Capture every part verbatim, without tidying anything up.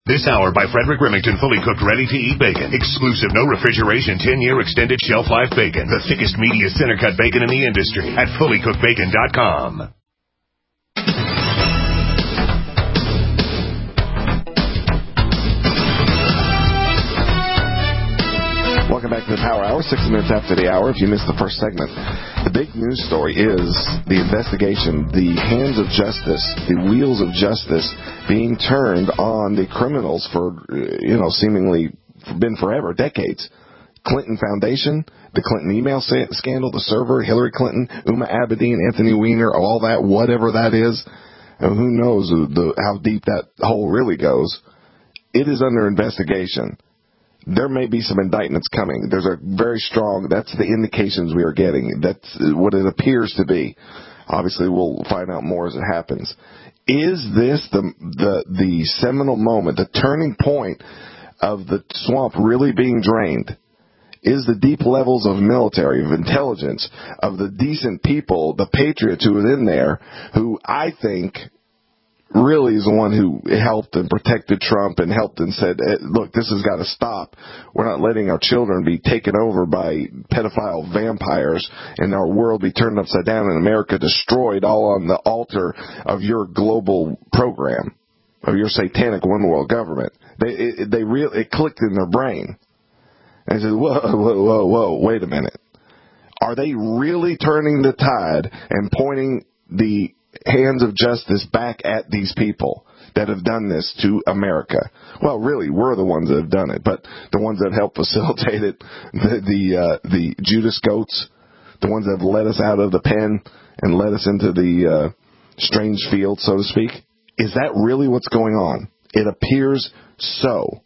This hour by Frederick Remington, fully cooked, ready-to-eat bacon. Exclusive, no refrigeration, ten-year extended shelf life bacon. The thickest, meatiest center-cut bacon in the industry at fully cooked bacon dot com. Welcome back to the Power Hour, six minutes after the hour. If you missed the first segment, the big news story is the investigation, the hands of justice, the wheels of justice being turned on the criminals for, you know, seemingly been forever, decades. Clinton Foundation, the Clinton email scandal, the server, Hillary Clinton, Uma Abedin, Anthony Weiner, all that, whatever that is, and who knows the, how deep that hole really goes. It is under investigation. There may be some indictments coming. There's a very strong, that's the indications we are getting. That's what it appears to be. Obviously, we'll find out more as it happens. Is this the the the seminal moment, the turning point of the swamp really being drained? Is the deep levels of military, of intelligence, of the decent people, the patriots who are in there, who I think really is the one who helped and protected Trump and helped and said, look, this has got to stop. We're not letting our children be taken over by pedophile vampires and our world be turned upside down and America destroyed all on the altar of your global program, of your satanic one world government. They, it, they really, it clicked in their brain. And I said, whoa, whoa, whoa, whoa, wait a minute. Are they really turning the tide and pointing the hands of justice back at these people that have done this to America? Well, really, we're the ones that have done it, but the ones that helped facilitate it, the the, uh, the Judas goats, the ones that have led us out of the pen and led us into the uh, strange field, so to speak. Is that really what's going on? It appears so.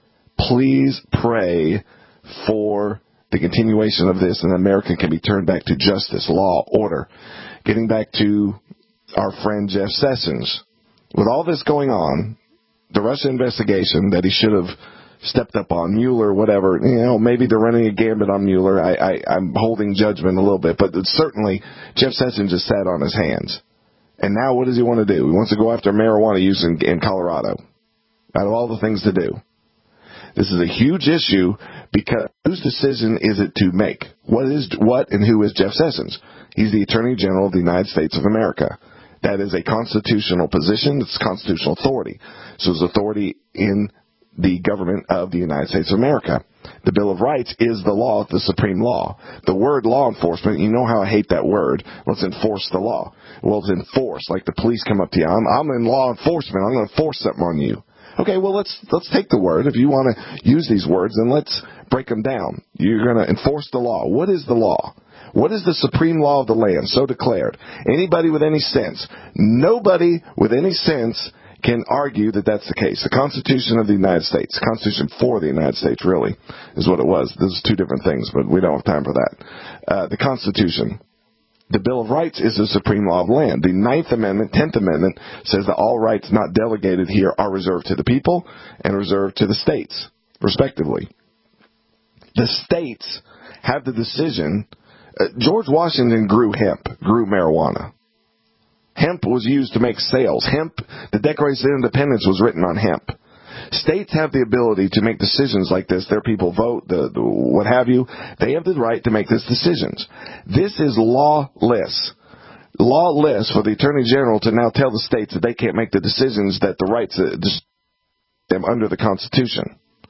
Please pray for the continuation of this, and America can be turned back to justice, law, order. Getting back to our friend Jeff Sessions. With all this going on, the Russia investigation that he should have stepped up on, Mueller, whatever, you know, maybe they're running a gambit on Mueller. I, I, I'm holding judgment a little bit, but certainly Jeff Sessions just sat on his hands. And now what does he want to do? He wants to go after marijuana use in, in Colorado. Out of all the things to do. This is a huge issue because whose decision is it to make? What is what and who is Jeff Sessions? He's the Attorney General of the United States of America. That is a constitutional position. It's constitutional authority. So it's authority in the government of the United States of America. The Bill of Rights is the law, the supreme law. The word law enforcement, you know how I hate that word. Let's enforce the law. Well, it's enforce. Like the police come up to you. I'm, I'm in law enforcement. I'm going to force something on you. Okay, well, let's let's take the word. If you want to use these words, then let's break them down. You're going to enforce the law. What is the law? What is the supreme law of the land, so declared? Anybody with any sense, nobody with any sense can argue that that's the case. The Constitution of the United States, the Constitution for the United States, really, is what it was. Those are two different things, but we don't have time for that. Uh, the Constitution. The Bill of Rights is the supreme law of land. The Ninth Amendment, Tenth Amendment, says that all rights not delegated here are reserved to the people and reserved to the states, respectively. The states have the decision. Uh, George Washington grew hemp, grew marijuana. Hemp was used to make sails. Hemp, the Declaration of Independence was written on hemp. States have the ability to make decisions like this. Their people vote, the, the, what have you. They have the right to make these decisions. This is lawless. Lawless for the Attorney General to now tell the states that they can't make the decisions that the rights uh, them under the Constitution.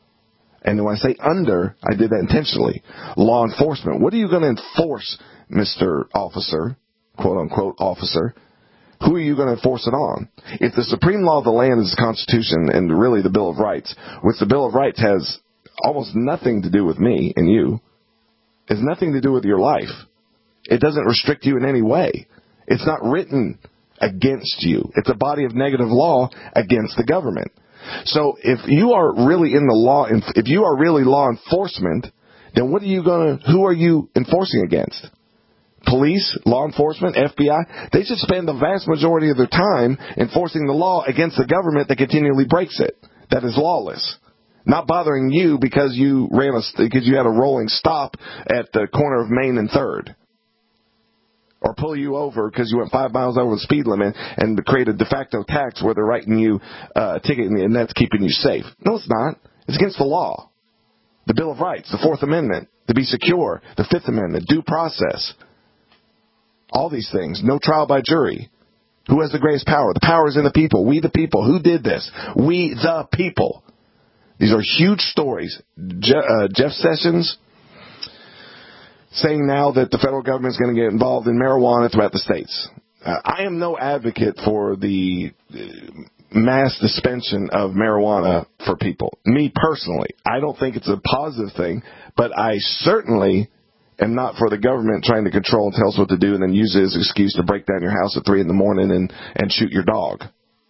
And when I say under, I did that intentionally. Law enforcement. What are you going to enforce, Mister Officer, quote unquote officer? Who are you going to enforce it on? If the supreme law of the land is the Constitution and really the Bill of Rights, which the Bill of Rights has almost nothing to do with me and you, has nothing to do with your life. It doesn't restrict you in any way. It's not written against you. It's a body of negative law against the government. So if you are really in the law, if you are really law enforcement, then what are you going to, who are you enforcing against? Police, law enforcement, F B I, they should spend the vast majority of their time enforcing the law against the government that continually breaks it. That is lawless. Not bothering you because you ran a, because you had a rolling stop at the corner of Main and Third. or pull you over because you went five miles over the speed limit and create a de facto tax where they're writing you uh, a ticket and that's keeping you safe. No, it's not. It's against the law. The Bill of Rights, the Fourth Amendment, to be secure, the Fifth Amendment, due process. All these things. No trial by jury. Who has the greatest power? The power is in the people. We the people. Who did this? We the people. These are huge stories. Je- uh, Jeff Sessions saying now that the federal government is going to get involved in marijuana throughout the states. Uh, I am no advocate for the uh, mass dispensation of marijuana for people. Me personally, I don't think it's a positive thing, but I certainly am not for the government trying to control and tell us what to do and then use it as an excuse to break down your house at three in the morning and, and shoot your dog.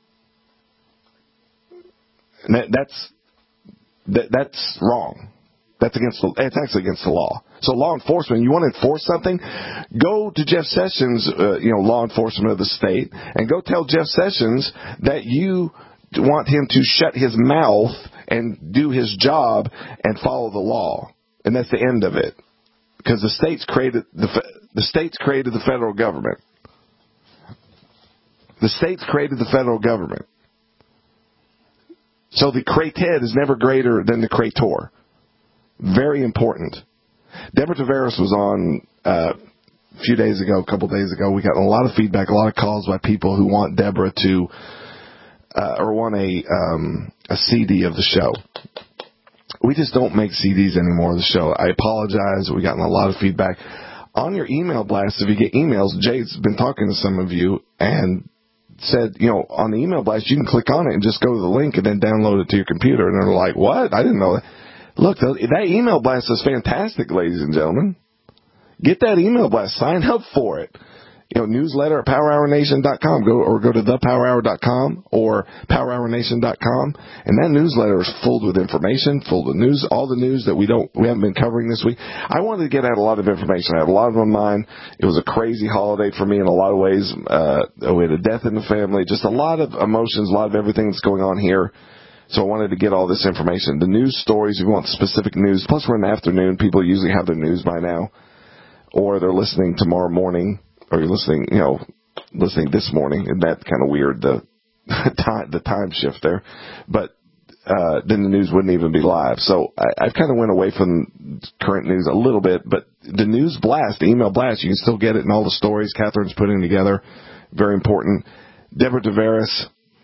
And that, that's that, that's wrong. That's against the, it's actually against the law. So law enforcement, you want to enforce something, go to Jeff Sessions, uh, you know, law enforcement of the state, and go tell Jeff Sessions that you want him to shut his mouth and do his job and follow the law. And that's the end of it. Because the states created the, the states created the federal government. The states created the federal government. So the created is never greater than the creator. Very important. Deborah Tavares was on uh, a few days ago, a couple days ago. We got a lot of feedback, a lot of calls by people who want Deborah to, uh, or want a um, a C D of the show. We just don't make C Ds anymore of the show. I apologize. We've gotten a lot of feedback. On your email blast, if you get emails, Jay's been talking to some of you and said, you know, on the email blast, you can click on it and just go to the link and then download it to your computer. And they're like, what? I didn't know that. Look, that email blast is fantastic, ladies and gentlemen. Get that email blast. Sign up for it. You know, newsletter at power hour nation dot com. Go or go to the power hour dot com or power hour nation dot com. And that newsletter is full with information, full of news, all the news that we don't, we haven't been covering this week. I wanted to get out a lot of information. I have a lot of them on mine. It was a crazy holiday for me in a lot of ways. Uh, we had a death in the family, just a lot of emotions, a lot of everything that's going on here. So I wanted to get all this information. The news stories, if you want specific news, plus we're in the afternoon, people usually have their news by now. Or they're listening tomorrow morning, or you're listening, you know, listening this morning, and that's kind of weird, the time, the time shift there. But uh, then the news wouldn't even be live. So I, I kind of went away from current news a little bit, but the news blast, the email blast, you can still get it in all the stories Catherine's putting together. Very important. Deborah Tavares,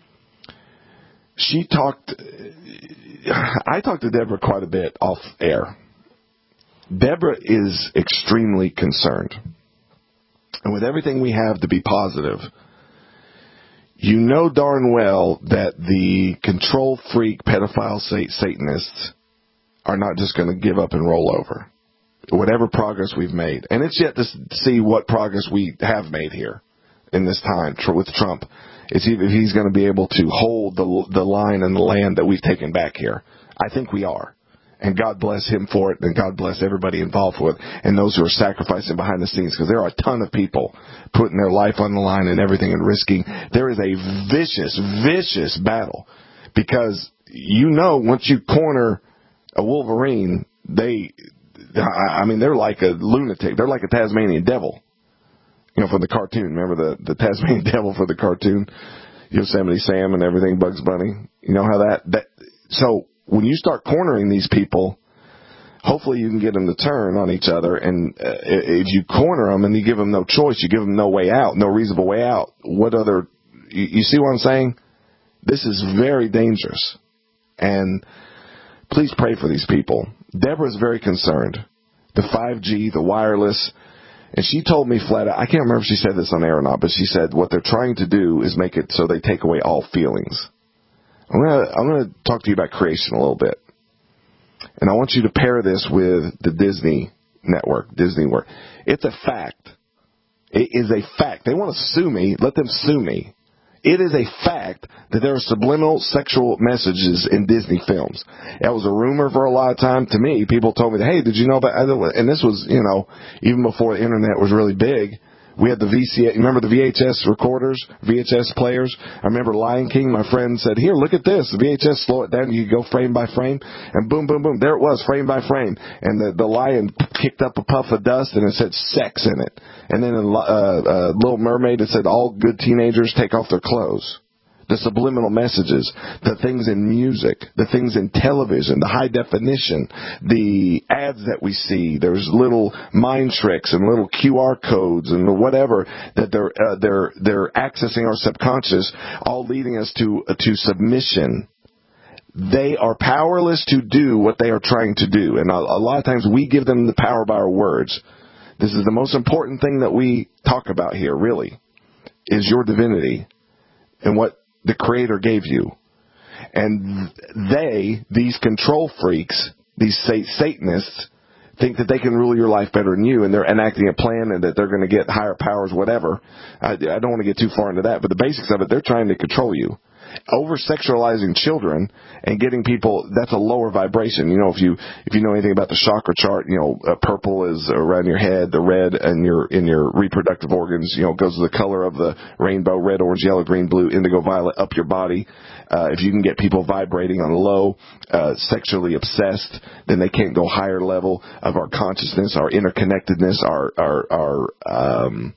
she talked, I talked to Deborah quite a bit off air. Deborah is extremely concerned. And with everything we have to be positive, you know darn well that the control freak pedophile Satanists are not just going to give up and roll over. Whatever progress we've made. And it's yet to see what progress we have made here in this time with Trump. It's if he's going to be able to hold the the line and the land that we've taken back here. I think we are. And God bless him for it, and God bless everybody involved with it, and those who are sacrificing behind the scenes, because there are a ton of people putting their life on the line and everything and risking. There is a vicious, vicious battle, because you know once you corner a Wolverine, they, I mean, they're like a lunatic. They're like a Tasmanian devil, you know, from the cartoon. Remember the, the Tasmanian devil for the cartoon? Yosemite Sam and everything, Bugs Bunny. You know how that, that so when you start cornering these people, hopefully you can get them to turn on each other. And uh, if you corner them and you give them no choice, you give them no way out, no reasonable way out. What other, you, you see what I'm saying? This is very dangerous. And please pray for these people. Deborah's very concerned. The five G, the wireless. And she told me flat out, I can't remember if she said this on air or not, but she said what they're trying to do is make it so they take away all feelings. I'm gonna I'm gonna talk to you about creation a little bit, and I want you to pair this with the Disney network, Disney World. It's a fact. It is a fact. They want to sue me. Let them sue me. It is a fact that there are subliminal sexual messages in Disney films. That was a rumor for a lot of time. To me, people told me, "Hey, did you know about?" And this was, you know, even before the internet was really big. We had the V C A, remember the V H S recorders, V H S players? I remember Lion King, my friend said, here, look at this, the V H S, slow it down, you go frame by frame, and boom, boom, boom, there it was, frame by frame. And the, the lion kicked up a puff of dust, and it said sex in it. And then in uh, uh, Little Mermaid, it said all good teenagers take off their clothes. The subliminal messages, the things in music, the things in television, the high definition, the ads that we see. There's little mind tricks and little Q R codes and whatever that they're uh, they're they're accessing our subconscious, all leading us to uh, to submission. They are powerless to do what they are trying to do, and a, a lot of times we give them the power by our words. This is the most important thing that we talk about here, really, is your divinity and what the Creator gave you. And they, these control freaks, these Satanists, think that they can rule your life better than you, and they're enacting a plan and that they're going to get higher powers, whatever. I, I don't want to get too far into that, but the basics of it, they're trying to control you. Over-sexualizing children and getting people, that's a lower vibration. You know, if you if you know anything about the chakra chart, you know, uh, purple is around your head, the red in your in your reproductive organs, you know, goes to the color of the rainbow, red, orange, yellow, green, blue, indigo, violet, up your body. Uh, if you can get people vibrating on low, uh, sexually obsessed, then they can't go higher level of our consciousness, our interconnectedness, our, our, our, um,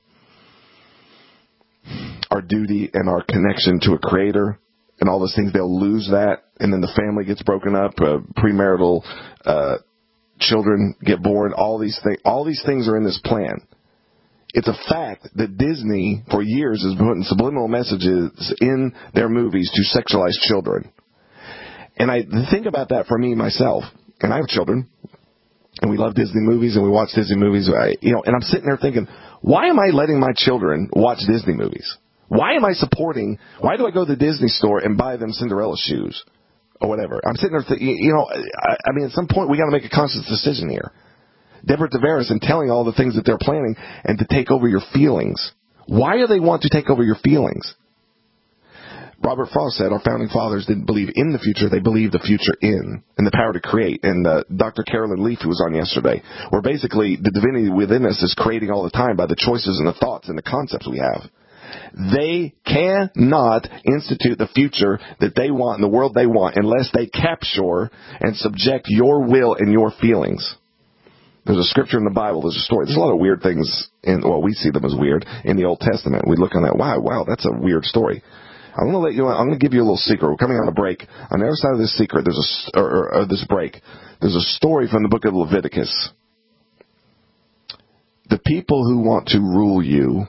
our duty and our connection to a Creator. And all those things, they'll lose that, and then the family gets broken up, uh, premarital uh, children get born, all these things. All these things are in this plan. It's a fact that Disney, for years, has been putting subliminal messages in their movies to sexualize children. And I think about that for me, myself, and I have children, and we love Disney movies, and we watch Disney movies, I, you know, and I'm sitting there thinking, why am I letting my children watch Disney movies? Why am I supporting, why do I go to the Disney store and buy them Cinderella shoes or whatever? I'm sitting there thinking, you know, I, I mean, at some point we got to make a conscious decision here. Deborah Tavares and telling all the things that they're planning and to take over your feelings. Why do they want to take over your feelings? Robert Frost said our founding fathers didn't believe in the future, they believed the future in, and the power to create. And uh, Doctor Carolyn Leaf, who was on yesterday, where basically the divinity within us is creating all the time by the choices and the thoughts and the concepts we have. They cannot institute the future that they want in the world they want unless they capture and subject your will and your feelings. There's a scripture in the Bible, there's a story. There's a lot of weird things, in, well, we see them as weird in the Old Testament. We look on that, wow, wow, that's a weird story. I'm going to let you. I'm going to give you a little secret. We're coming on a break. On the other side of this secret, there's a or, or, or this break. There's a story from the book of Leviticus. The people who want to rule you,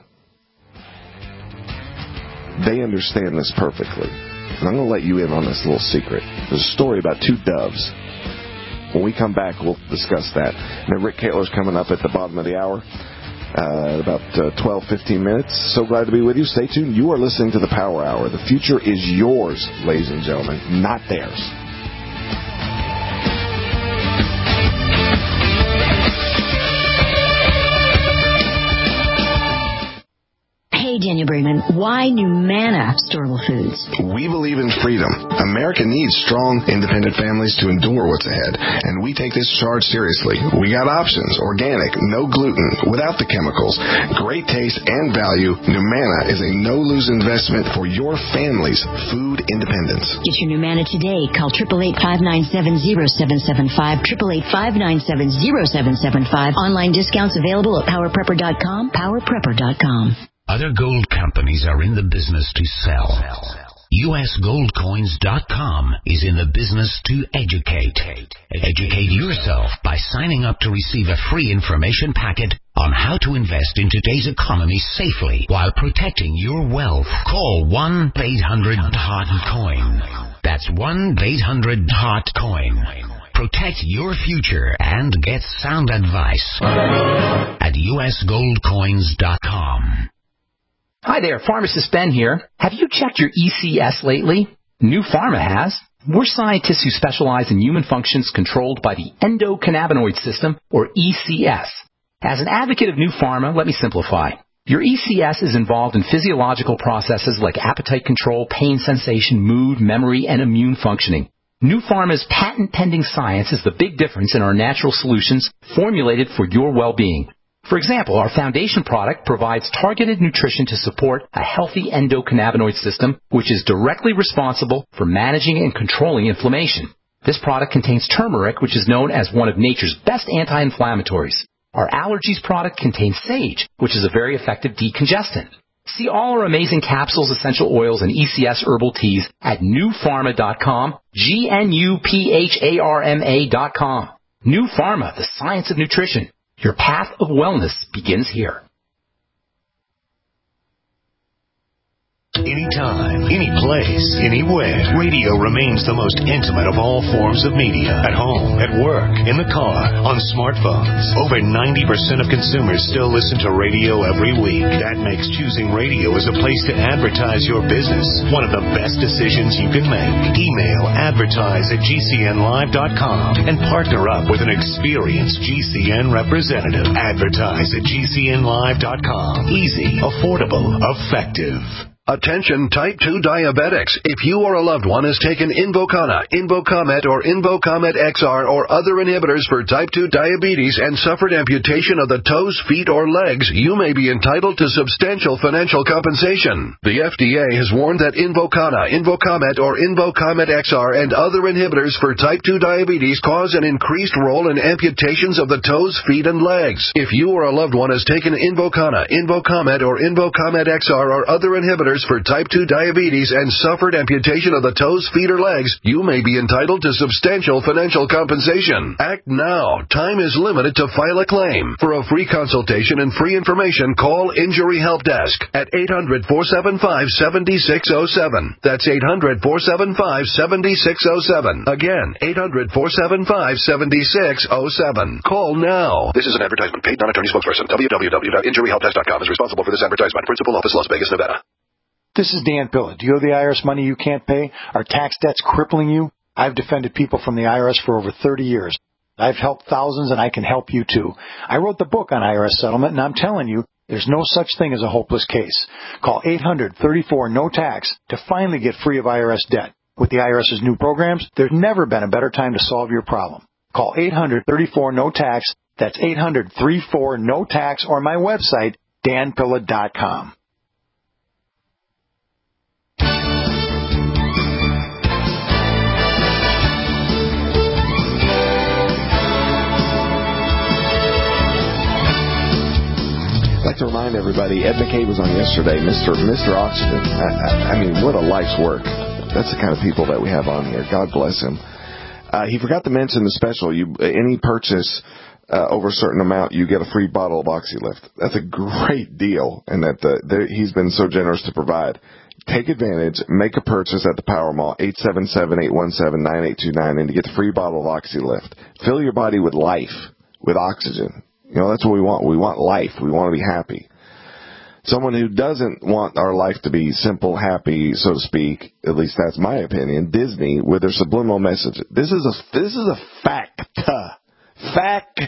they understand this perfectly. And I'm going to let you in on this little secret. There's a story about two doves. When we come back, we'll discuss that. And then Rick Kaitler's coming up at the bottom of the hour. Uh, about uh, twelve, fifteen minutes. So glad to be with you. Stay tuned. You are listening to the Power Hour. The future is yours, ladies and gentlemen, not theirs. Hey, Daniel Brinkman, why Numana Storable Foods? We believe in freedom. America needs strong, independent families to endure what's ahead, and we take this charge seriously. We got options: organic, no gluten, without the chemicals, great taste and value. Numana is a no-lose investment for your family's food independence. Get your Numana today. Call eight eight eight, five nine seven, zero seven seven five, eight eight eight, five nine seven, zero seven seven five. Online discounts available at power prepper dot com, power prepper dot com. Other gold companies are in the business to sell. U S gold coins dot com is in the business to educate. Educate yourself by signing up to receive a free information packet on how to invest in today's economy safely while protecting your wealth. Call one eight hundred hot coin. That's one eight hundred hot coin. Protect your future and get sound advice at U S gold coins dot com. Hi there, Pharmacist Ben here. Have you checked your E C S lately? New Pharma has. We're scientists who specialize in human functions controlled by the endocannabinoid system, or E C S. As an advocate of New Pharma, let me simplify. Your E C S is involved in physiological processes like appetite control, pain sensation, mood, memory, and immune functioning. New Pharma's patent-pending science is the big difference in our natural solutions formulated for your well-being. For example, our foundation product provides targeted nutrition to support a healthy endocannabinoid system, which is directly responsible for managing and controlling inflammation. This product contains turmeric, which is known as one of nature's best anti-inflammatories. Our allergies product contains sage, which is a very effective decongestant. See all our amazing capsules, essential oils, and E C S herbal teas at new pharma dot com, G N U P H A R M A dot com. New Pharma, the science of nutrition. Your path of wellness begins here. Anytime, any place, anywhere, radio remains the most intimate of all forms of media. At home, at work, in the car, on smartphones. Over ninety percent of consumers still listen to radio every week. That makes choosing radio as a place to advertise your business one of the best decisions you can make. Email advertise at G C N live dot com and partner up with an experienced G C N representative. Advertise at G C N live dot com. Easy, affordable, effective. Attention type two diabetics. If you or a loved one has taken Invokana, Invokamet, or Invokamet X R or other inhibitors for type two diabetes and suffered amputation of the toes, feet, or legs, you may be entitled to substantial financial compensation. The F D A has warned that Invokana, Invokamet, or Invokamet X R and other inhibitors for type two diabetes cause an increased role in amputations of the toes, feet, and legs. If you or a loved one has taken Invokana, Invokamet, or Invokamet X R or other inhibitors for type two diabetes and suffered amputation of the toes, feet, or legs, you may be entitled to substantial financial compensation. Act now. Time is limited to file a claim. For a free consultation and free information, call Injury Help Desk at eight hundred, four seven five, seven six zero seven. That's eight hundred, four seven five, seven six zero seven. Again, eight hundred, four seven five, seven six zero seven. Call now. This is an advertisement paid non-attorney spokesperson. w w w dot injury help desk dot com is responsible for this advertisement. Principal office, Las Vegas, Nevada. This is Dan Pilla. Do you owe the I R S money you can't pay? Are tax debts crippling you? I've defended people from the I R S for over thirty years. I've helped thousands, and I can help you too. I wrote the book on I R S settlement, and I'm telling you, there's no such thing as a hopeless case. Call eight hundred, thirty-four, no tax to finally get free of I R S debt. With the IRS's new programs, there's never been a better time to solve your problem. Call eight hundred, thirty-four, no tax. That's eight hundred, thirty-four, no tax, or my website, dan pilla dot com. I'd like to remind everybody, Ed McKay was on yesterday, Mister Mister Oxygen. I, I, I mean, what a life's work. That's the kind of people that we have on here. God bless him. Uh, he forgot to mention the special. You any purchase uh, over a certain amount, you get a free bottle of OxyLift. That's a great deal, and that the, the, he's been so generous to provide. Take advantage. Make a purchase at the Power Mall, eight seven seven, eight one seven, nine eight two nine, and to get the free bottle of OxyLift. Fill your body with life, with oxygen. You know, that's what we want. We want life. We want to be happy. Someone who doesn't want our life to be simple, happy, so to speak, at least that's my opinion, Disney, with their subliminal message. This is a, this is a fact. Fact.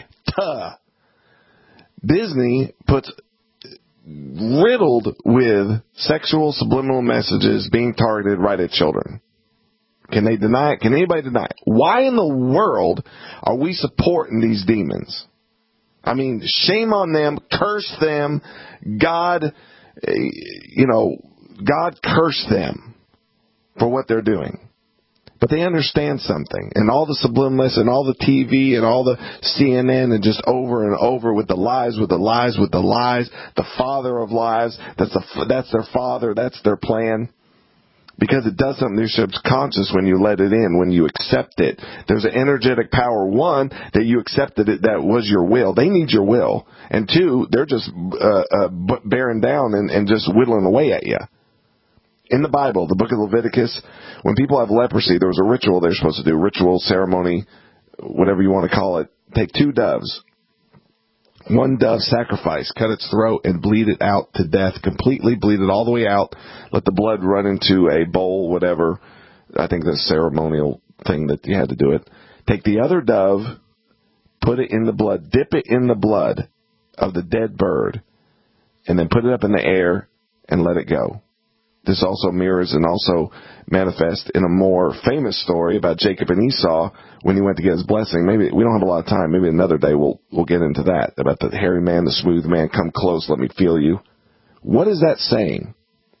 Disney puts riddled with sexual subliminal messages being targeted right at children. Can they deny it? Can anybody deny it? Why in the world are we supporting these demons? I mean, shame on them, curse them, God, you know, God curse them for what they're doing. But they understand something. And all the subliminals and all the T V and all the C N N and just over and over with the lies, with the lies, with the lies, the father of lies, that's, a, that's their father, that's their plan. Because it does something to your subconscious when you let it in, when you accept it. There's an energetic power, one, that you accepted it, that was your will. They need your will. And two, they're just uh, uh, bearing down and, and just whittling away at you. In the Bible, the book of Leviticus, when people have leprosy, there was a ritual they're supposed to do, ritual, ceremony, whatever you want to call it. Take two doves. One dove sacrifice, cut its throat and bleed it out to death, completely bleed it all the way out, let the blood run into a bowl, whatever. I think that's a ceremonial thing that you had to do it. Take the other dove, put it in the blood, dip it in the blood of the dead bird, and then put it up in the air and let it go. this also mirrors and also manifests in a more famous story about Jacob and Esau when he went to get his blessing. Maybe we don't have a lot of time. Maybe another day we'll we'll get into that, about the hairy man, the smooth man. Come close, let me feel you. What is that saying?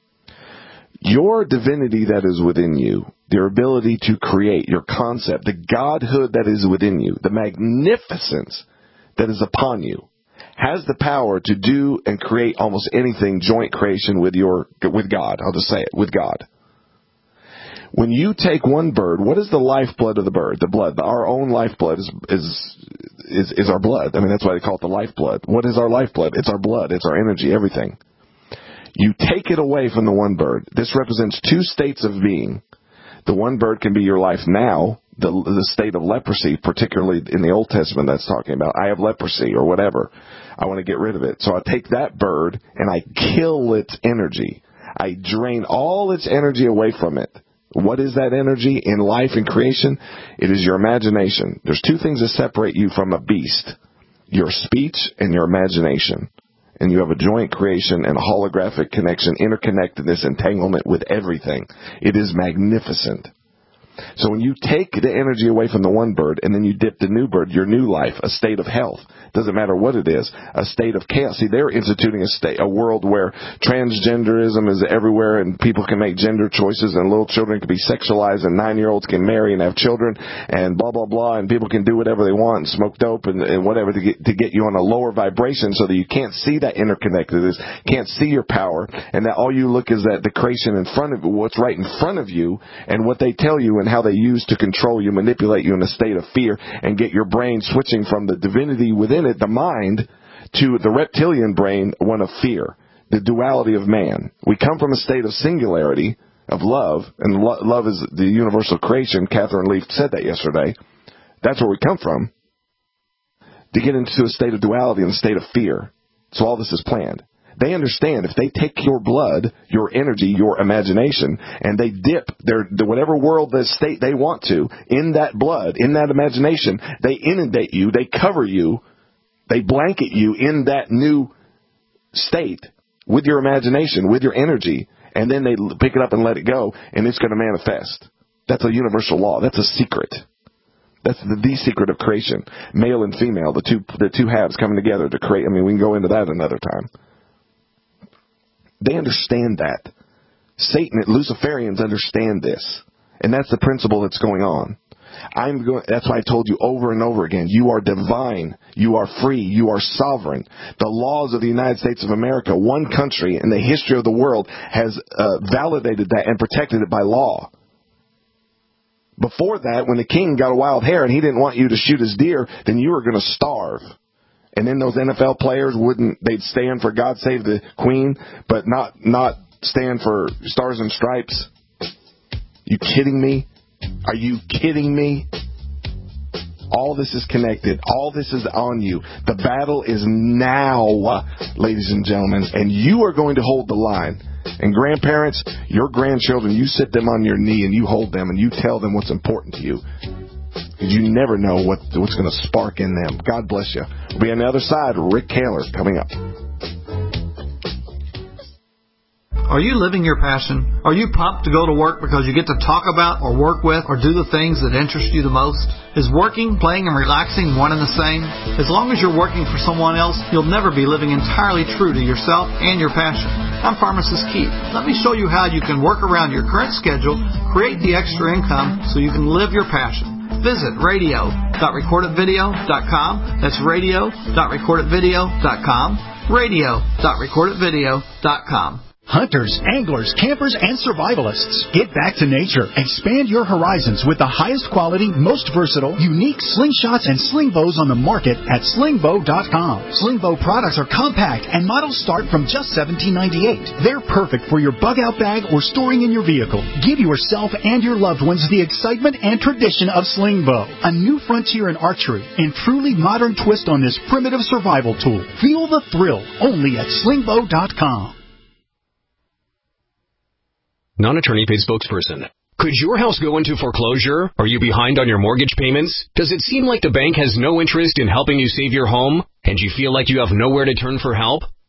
Your divinity that is within you, your ability to create, your concept, the godhood that is within you, the magnificence that is upon you, has the power to do and create almost anything, joint creation with your with God. I'll just say it, with God. When you take one bird, what is the lifeblood of the bird? The blood. Our own lifeblood is is is, is our blood. I mean, that's why they call it the lifeblood. What is our lifeblood? It's our blood. It's our energy, everything. You take it away from the one bird. This represents two states of being. The one bird can be your life now, the, the state of leprosy, particularly in the Old Testament that's talking about, I have leprosy or whatever. I want to get rid of it. So I take that bird and I kill its energy. I drain all its energy away from it. What is that energy in life and creation? It is your imagination. There's two things that separate you from a beast, your speech and your imagination. And you have a joint creation and a holographic connection, interconnectedness, entanglement with everything. It is magnificent. So when you take the energy away from the one bird and then you dip the new bird, your new life, a state of health, doesn't matter what it is, a state of chaos. See, they're instituting a state, a world where transgenderism is everywhere and people can make gender choices and little children can be sexualized and nine-year-olds can marry and have children and blah, blah, blah, and people can do whatever they want and smoke dope and, and whatever to get, to get you on a lower vibration so that you can't see that interconnectedness, can't see your power, and that all you look is at the creation in front of you, what's right in front of you, and what they tell you and how they use to control you, manipulate you in a state of fear, and get your brain switching from the divinity within it, the mind, to the reptilian brain, one of fear, the duality of man. We come from a state of singularity, of love, and lo- love is the universal creation. Catherine Leaf said that yesterday. That's where we come from, to get into a state of duality and a state of fear. So all this is planned. They understand if they take your blood, your energy, your imagination, and they dip their the whatever world, the state they want to, in that blood, in that imagination, they inundate you, they cover you, they blanket you in that new state with your imagination, with your energy, and then they pick it up and let it go, and it's going to manifest. That's a universal law. That's a secret. That's the, the secret of creation. Male and female, the two the two halves coming together to create. I mean, we can go into that another time. They understand that. Satan, Luciferians understand this. And that's the principle that's going on. I'm going, that's why I told you over and over again, you are divine, you are free, you are sovereign. The laws of the United States of America, one country in the history of the world, has uh, validated that and protected it by law. Before that, when the king got a wild hair and he didn't want you to shoot his deer, then you were going to starve. And then those N F L players wouldn't, they'd stand for God Save the Queen, but not not stand for Stars and Stripes. You kidding me? Are you kidding me? All this is connected. All this is on you. The battle is now, ladies and gentlemen, and you are going to hold the line. And grandparents, your grandchildren, you sit them on your knee and you hold them and you tell them what's important to you. Because you never know what what's going to spark in them. God bless you. We'll be on the other side. Rick Kaler coming up. Are you living your passion? Are you pumped to go to work because you get to talk about or work with or do the things that interest you the most? Is working, playing, and relaxing one and the same? As long as you're working for someone else, you'll never be living entirely true to yourself and your passion. I'm Pharmacist Keith. Let me show you how you can work around your current schedule, create the extra income so you can live your passion. Visit radio dot record it video dot com. That's radio dot record it video dot com. radio dot record it video dot com. Hunters, anglers, campers, and survivalists. Get back to nature. Expand your horizons with the highest quality, most versatile, unique slingshots and sling bows on the market at sling bow dot com. Sling bow products are compact and models start from just seventeen ninety-eight. They're perfect for your bug-out bag or storing in your vehicle. Give yourself and your loved ones the excitement and tradition of sling bow. A new frontier in archery and truly modern twist on this primitive survival tool. Feel the thrill only at sling bow dot com. Non-attorney paid spokesperson. Could your house go into foreclosure? Are you behind on your mortgage payments? Does it seem like the bank has no interest in helping you save your home? And you feel like you have nowhere to turn for help?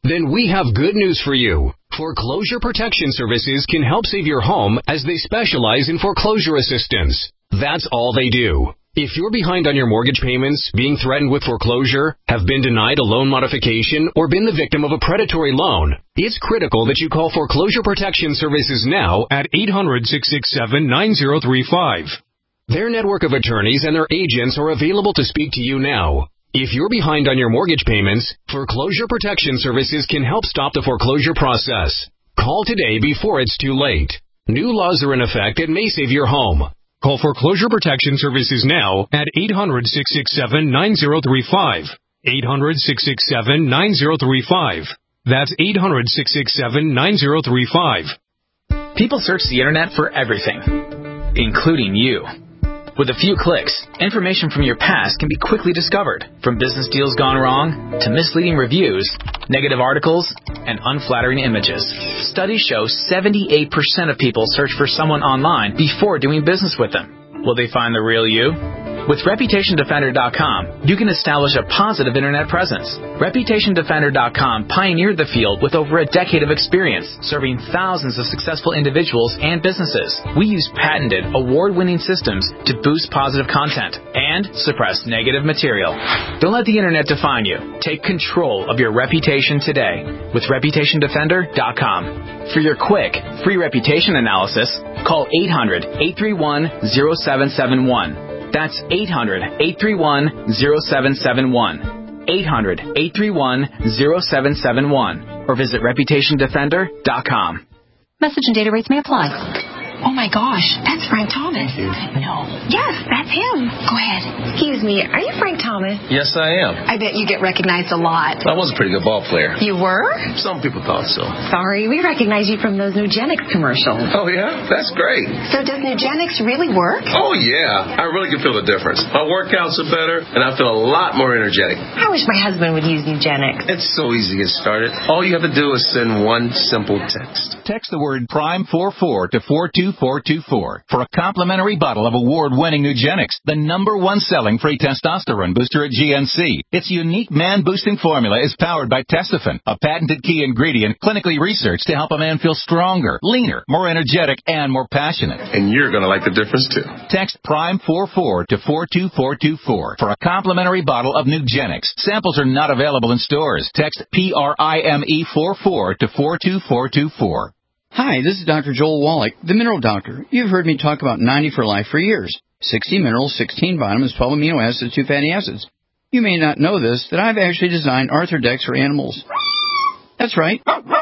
Then we have good news for you. Foreclosure Protection Services can help save your home as they specialize in foreclosure assistance. That's all they do. If you're behind on your mortgage payments, being threatened with foreclosure, have been denied a loan modification, or been the victim of a predatory loan, it's critical that you call Foreclosure Protection Services now at eight hundred, six six seven, nine zero three five. Their network of attorneys and their agents are available to speak to you now. If you're behind on your mortgage payments, Foreclosure Protection Services can help stop the foreclosure process. Call today before it's too late. New laws are in effect that may save your home. Call Foreclosure Protection Services now at eight hundred, six six seven, nine zero three five. eight hundred, six six seven, nine zero three five. That's eight hundred, six six seven, nine zero three five. People search the internet for everything, including you. With a few clicks, information from your past can be quickly discovered, from business deals gone wrong to misleading reviews, negative articles, and unflattering images. Studies show seventy-eight percent of people search for someone online before doing business with them. Will they find the real you? With Reputation Defender dot com, you can establish a positive internet presence. Reputation Defender dot com pioneered the field with over a decade of experience, serving thousands of successful individuals and businesses. We use patented, award-winning systems to boost positive content and suppress negative material. Don't let the internet define you. Take control of your reputation today with Reputation Defender dot com. For your quick, free reputation analysis, call eight hundred, eight three one, zero seven seven one. That's eight hundred, eight three one, zero seven seven one. eight hundred, eight three one, zero seven seven one. Or visit Reputation Defender dot com. Message and data rates may apply. Oh my gosh, that's Frank Thomas. No. Yes, that's him. Go ahead. Excuse me, are you Frank Thomas? Yes, I am. I bet you get recognized a lot. I was a pretty good ball player. You were? Some people thought so. Sorry, we recognize you from those Nugenics commercials. Oh, yeah? That's great. So does Nugenics really work? Oh, yeah. I really can feel the difference. My workouts are better, and I feel a lot more energetic. I wish my husband would use Nugenics. It's so easy to get started. All you have to do is send one simple text. Text the word Prime forty-four to four two four two four for a complimentary bottle of award-winning Nugenics, the number one selling free testosterone booster at G N C. Its unique man-boosting formula is powered by Testofen, a patented key ingredient clinically researched to help a man feel stronger, leaner, more energetic, and more passionate. And you're going to like the difference, too. Text Prime forty-four to four two four two four for a complimentary bottle of Nugenics. Samples are not available in stores. Text P R I M E forty-four to four two four two four. Hi, this is Doctor Joel Wallach, the Mineral Doctor. You've heard me talk about ninety for Life for years. sixty minerals, sixteen vitamins, twelve amino acids, two fatty acids. You may not know this, that I've actually designed Arthrodex for animals. That's right.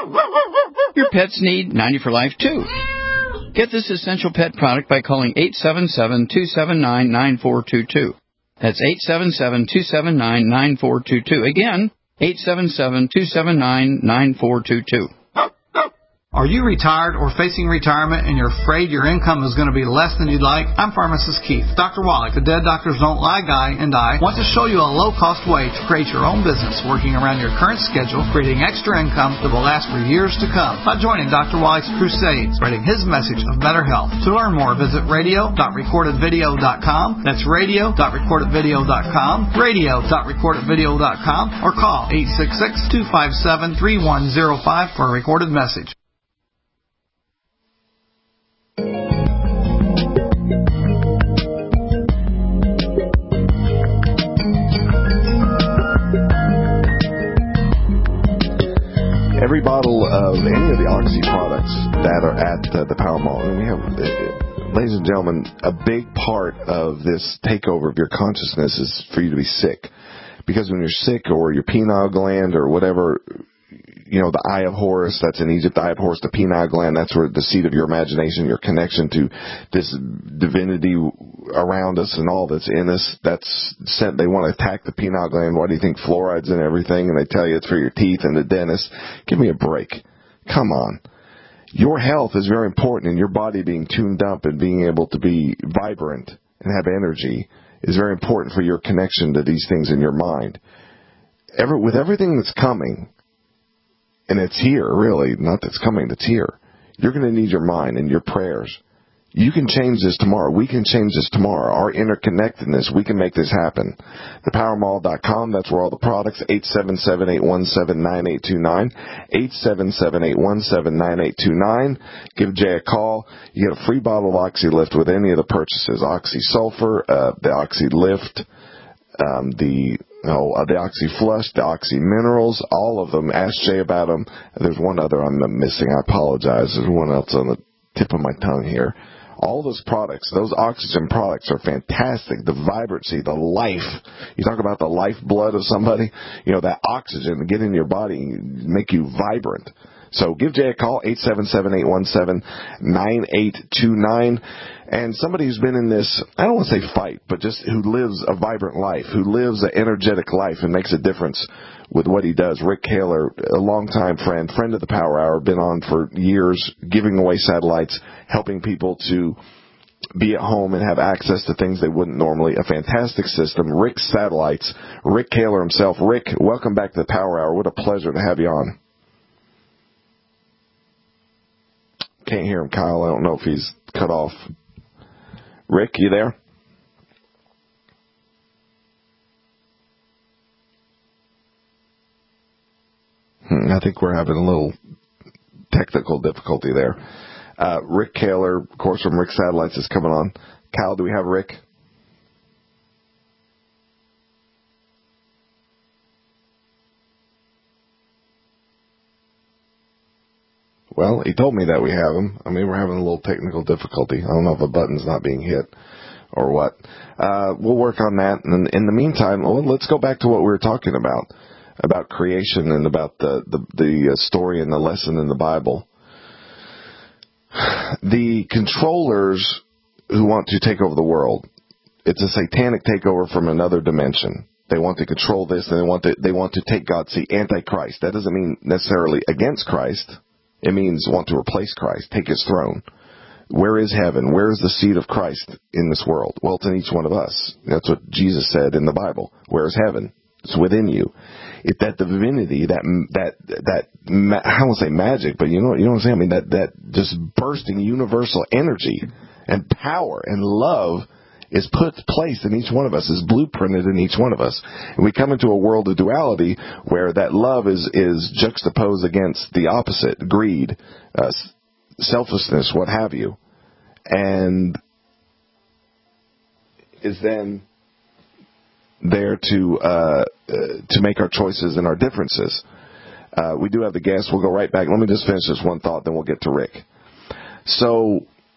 Your pets need ninety for Life, too. Get this essential pet product by calling eight seven seven, two seven nine, nine four two two. That's eight seven seven, two seven nine, nine four two two. Again, eight seven seven, two seven nine, nine four two two. Are you retired or facing retirement and you're afraid your income is going to be less than you'd like? I'm Pharmacist Keith. Doctor Wallach, the Dead Doctors Don't Lie guy, and I want to show you a low-cost way to create your own business working around your current schedule, creating extra income that will last for years to come by joining Doctor Wallach's crusade, spreading his message of better health. To learn more, visit radio dot recorded video dot com. That's radio dot recorded video dot com, radio dot recorded video dot com, or call eight six six, two five seven, three one zero five for a recorded message. Every bottle of any of the Oxy products that are at uh, the Power Mall, and we have, uh, ladies and gentlemen, a big part of this takeover of your consciousness is for you to be sick. Because when you're sick, or your pineal gland, or whatever, you know, the Eye of Horus, that's in Egypt, the Eye of Horus, the pineal gland, that's where the seat of your imagination, your connection to this divinity around us and all that's in us, that's sent, they want to attack the pineal gland. Why do you think fluoride's in everything? And they tell you it's for your teeth and the dentist. Give me a break. Come on. Your health is very important, and your body being tuned up and being able to be vibrant and have energy is very important for your connection to these things in your mind. Ever, with everything that's coming, and it's here, really, not that's coming, that's here, you're going to need your mind and your prayers. You can change this tomorrow. We can change this tomorrow. Our interconnectedness, we can make this happen. the power mall dot com, that's where all the products, eight seven seven, eight one seven, nine eight two nine, eight seven seven, eight one seven, nine eight two nine. Give Jay a call. You get a free bottle of OxyLift with any of the purchases. OxySulfur, uh, the OxyLift, um, the oh, uh, the OxyFlush, the Oxy Minerals, all of them. Ask Jay about them. There's one other I'm missing. I apologize. There's one else on the tip of my tongue here. All those products, those oxygen products are fantastic. The vibrancy, the life. You talk about the lifeblood of somebody, you know, that oxygen to get in your body and make you vibrant. So give Jay a call, eight seven seven, eight one seven, nine eight two nine. And somebody who's been in this, I don't want to say fight, but just who lives a vibrant life, who lives an energetic life and makes a difference with what he does. Rick Kaler, a longtime friend, friend of the Power Hour, been on for years, giving away satellites, helping people to be at home and have access to things they wouldn't normally. A fantastic system. Rick's Satellites, Rick Kaler himself. Rick, welcome back to the Power Hour. What a pleasure to have you on. Can't hear him, Kyle. I don't know if he's cut off. Rick, you there? I think we're having a little technical difficulty there. Uh, Rick Kaler, of course, from Rick Satellites is coming on. Kyle, do we have Rick? Well, he told me that we have him. I mean, we're having a little technical difficulty. I don't know if a button's not being hit or what. Uh, we'll work on that. And in the meantime, well, let's go back to what we were talking about. About creation and about the, the, the story and the lesson in the Bible. The controllers who want to take over the world, it's a satanic takeover from another dimension. They want to control this, and they want to, they want to take God's seat, Antichrist. That doesn't mean necessarily against Christ. It means want to replace Christ, take his throne. Where is heaven? Where is the seat of Christ in this world? Well, it's in each one of us. That's what Jesus said in the Bible. Where is heaven? It's within you. If that divinity, that that that I don't want to say magic, but you know you know what I'm saying. I mean that that just bursting universal energy and power and love is put place in each one of us, is blueprinted in each one of us. And we come into a world of duality where that love is is juxtaposed against the opposite, greed, uh, selflessness, what have you, and is then there to uh, uh, to make our choices and our differences. Uh, we do have the guests. We'll go right back. Let me just finish this one thought, then we'll get to Rick. So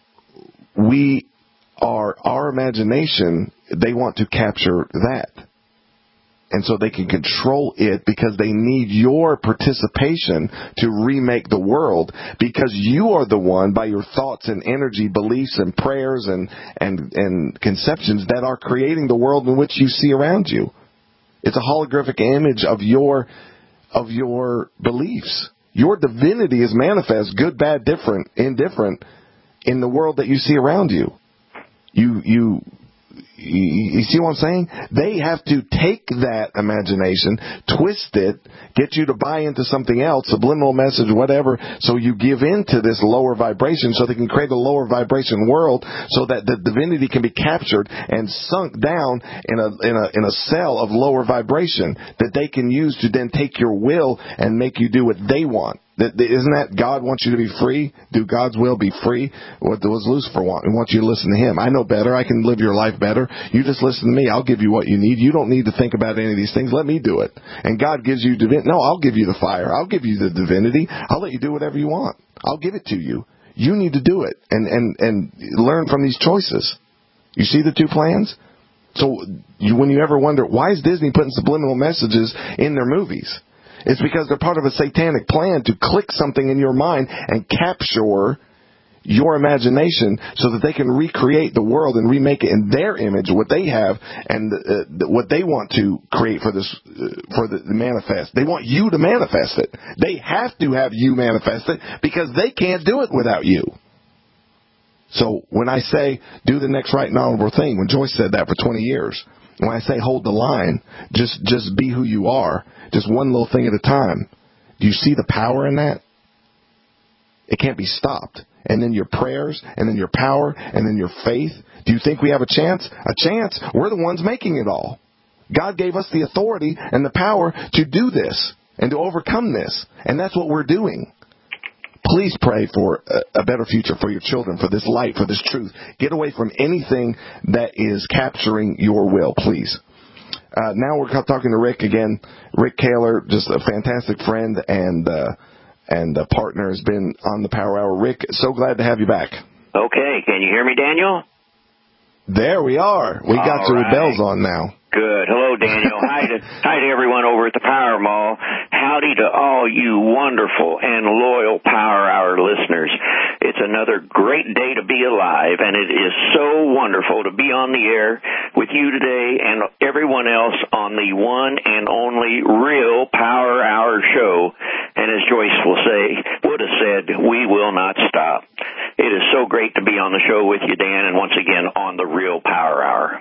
we are, our imagination, they want to capture that. And so they can control it because they need your participation to remake the world, because you are the one, by your thoughts and energy, beliefs and prayers and, and, and conceptions, that are creating the world in which you see around you. It's a holographic image of your, of your beliefs. Your divinity is manifest, good, bad, different, indifferent, in the world that you see around you. You, you, You see what I'm saying? They have to take that imagination, twist it, get you to buy into something else, subliminal message, whatever, so you give in to this lower vibration, so they can create a lower vibration world, so that the divinity can be captured and sunk down in a in a in a cell of lower vibration that they can use to then take your will and make you do what they want. That, isn't that God wants you to be free? Do God's will be free? What does Lucifer want? He wants you to listen to him. I know better. I can live your life better. You just listen to me. I'll give you what you need. You don't need to think about any of these things. Let me do it. And God gives you divinity. No, I'll give you the fire. I'll give you the divinity. I'll let you do whatever you want. I'll give it to you. You need to do it and, and, and learn from these choices. You see the two plans? So you, when you ever wonder, why is Disney putting subliminal messages in their movies? It's because they're part of a satanic plan to click something in your mind and capture your imagination so that they can recreate the world and remake it in their image, what they have and uh, what they want to create for this, uh, for the, the manifest. They want you to manifest it. They have to have you manifest it because they can't do it without you. So when I say do the next right and honorable thing, when Joyce said that for twenty years, when I say hold the line, just just be who you are, just one little thing at a time. Do you see the power in that? It can't be stopped. and then your prayers, and then your power, and then your faith, do you think we have a chance? A chance? We're the ones making it all. God gave us the authority and the power to do this and to overcome this, and that's what we're doing. Please pray for a better future for your children, for this light, for this truth. Get away from anything that is capturing your will, please. Uh, now we're talking to Rick again. Rick Kahler, just a fantastic friend and uh, and a partner, has been on the Power Hour. Rick, so glad to have you back. Okay, can you hear me, Daniel? There we are. We got All your right. bells on now. Good. Hello, Daniel. hi to hi to everyone over at the Power Mall. Howdy to all you wonderful and loyal Power Hour listeners. It's another great day to be alive, and it is so wonderful to be on the air with you today and everyone else on the one and only real Power Hour show. And as Joyce will say, would have said, we will not stop. It is so great to be on the show with you, Dan, and once again on the real Power Hour.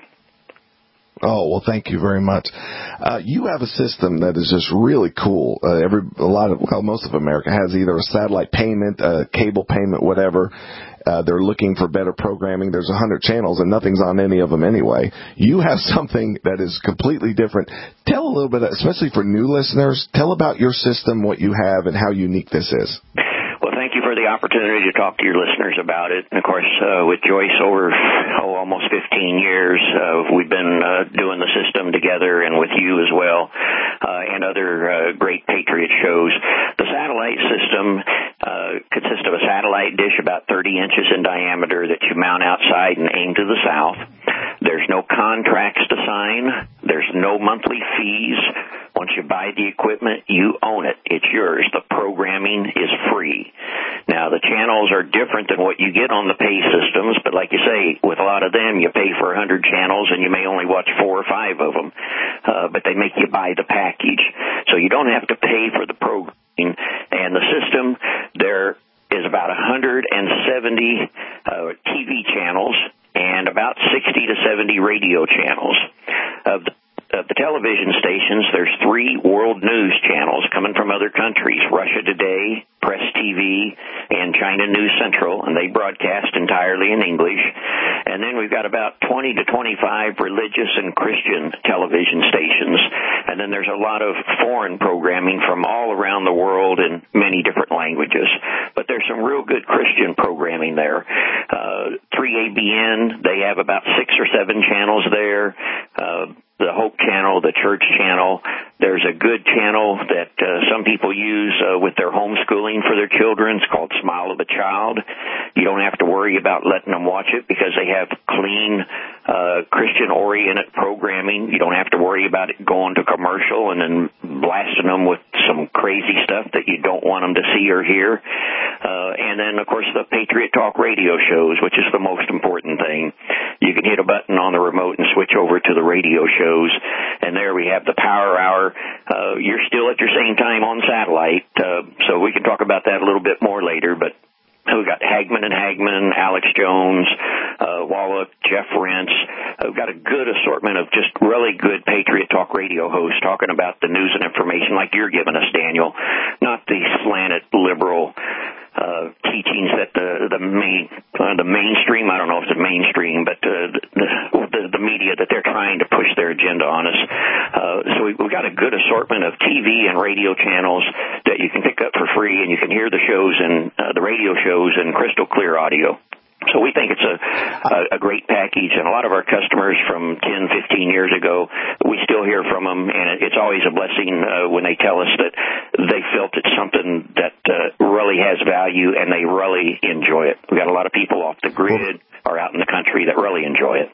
Oh, well, thank you very much. Uh, you have a system that is just really cool. Uh, every, a lot of, well, most of America has either a satellite payment, a cable payment, whatever. Uh, they're looking for better programming. There's a hundred channels and nothing's on any of them anyway. You have something that is completely different. Tell a little bit, especially for new listeners, tell about your system, what you have, and how unique this is. Well, thank you for the opportunity to talk to your listeners about it. And, of course, uh, with Joyce over oh, almost fifteen years, uh, we've been uh, doing the system together, and with you as well, uh, and other uh, great Patriot shows. The satellite system uh, consists of a satellite dish about thirty inches in diameter that you mount outside and aim to the south. There's no contracts to sign. There's no monthly fees. Once you buy the equipment, you own it. It's yours. The programming is free. Now, the channels are different than what you get on the pay systems, but like you say, with a lot of them, you pay for one hundred channels and you may only watch four or five of them, uh, but they make you buy the package. So you don't have to pay for the programming. And the system, there is about one hundred seventy uh, T V channels and about sixty to seventy radio channels. Of the Of the television stations, there's three world news channels coming from other countries, Russia Today, Press T V, and China News Central, and they broadcast entirely in English. And then we've got about twenty to twenty-five religious and Christian television stations. And then there's a lot of foreign programming from all around the world in many different languages. But there's some real good Christian programming there. Uh, three A B N, they have about six or seven channels there. Uh, the Hope Channel, the Church Channel. There's a good channel that uh, some people use uh, with their homeschooling for their children. It's called Smile of a Child. You don't have to worry about letting them watch it because they have clean, uh, Christian-oriented programming. You don't have to worry about it going to commercial and then blasting them with some crazy stuff that you don't want them to see or hear. Uh, and then, of course, the Patriot Talk radio shows, which is the most important thing. You can hit a button on the remote and switch over to the radio shows, and there we have the Power Hour. Uh, you're still at your same time on satellite, uh, so we can talk about that a little bit more later, but we've got Hagman and Hagman, Alex Jones, uh, Wallach, Jeff Rentz. Uh, we've got a good assortment of just really good Patriot Talk radio hosts talking about the news and information like you're giving us, Daniel, not the slanted liberal uh, teachings that the the main uh, the mainstream, I don't know if it's mainstream, but uh, the, the the media that they're trying to push their agenda on us. Uh, so we, we've got a good assortment of T V and radio channels that you can pick up for free, and you can hear the shows and uh, the radio shows in crystal clear audio. So we think it's a, a, a great package, and a lot of our customers from ten, fifteen years ago, we still hear from them, and it's always a blessing uh, when they tell us that they felt it's something that uh, really has value and they really enjoy it. We've got a lot of people off the grid or out in the country that really enjoy it.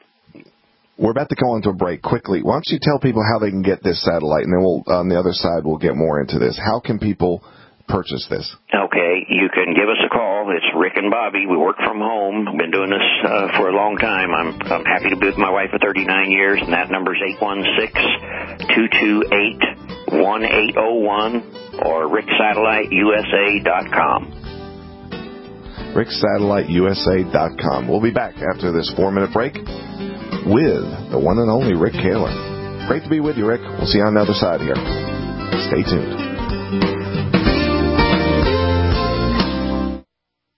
We're about to go into a break quickly. Why don't you tell people how they can get this satellite, and then we'll, on the other side, we'll get more into this. How can people purchase this? Okay, you can give us a call. It's Rick and Bobby. We work from home. We've been doing this uh, for a long time. I'm, I'm happy to be with my wife for thirty-nine years, and that number is eight one six, two two eight, one eight zero one or rick satellite u s a dot com. rick satellite u s a dot com. We'll be back after this four-minute break with the one and only Rick Kahler. Great to be with you, Rick. We'll see you on the other side here. Stay tuned.